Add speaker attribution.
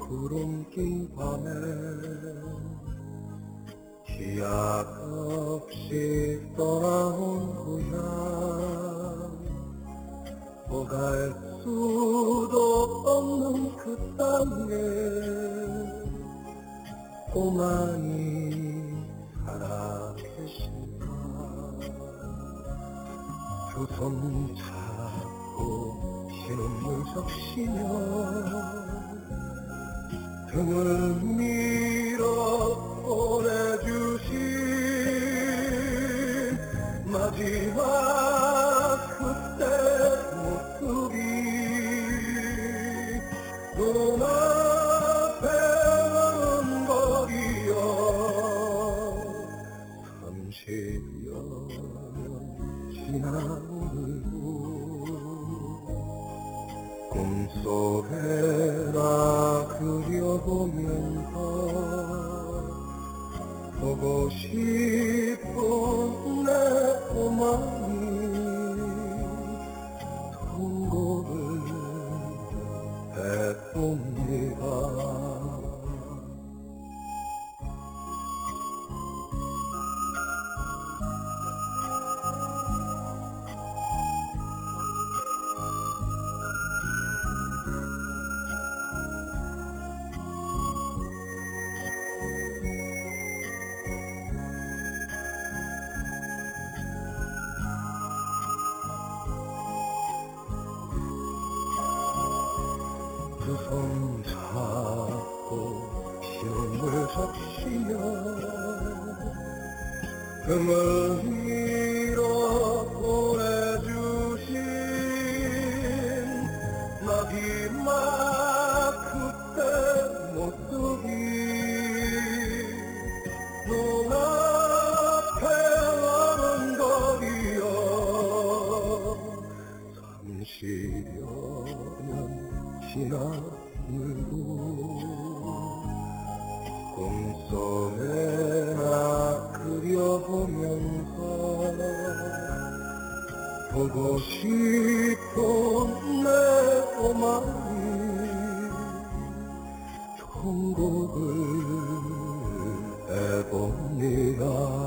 Speaker 1: 구름 낀 밤에 기약 없이 떠나온 고향 오갈 수도 없는 그 땅에 오만이 살아계신가 두 손 잡고 신음을 적시며 등을 밀어 보내주신 마지막 그때 모습이 눈앞에 은거리여 30여 년 지나 오늘도 꿈속에 나 그려보면서 보고 싶은 내 오만이 통곡을 해봅니다. 두 손 잡고 신음을 적시며 금을 밀어 보내주신 마지막 그때 모습이 눈앞에 나는 거리여 30여 년 지나 오늘도 꿈속에 나 그려보면서 보고 싶은 내 오만이 통곡을 해봅니다.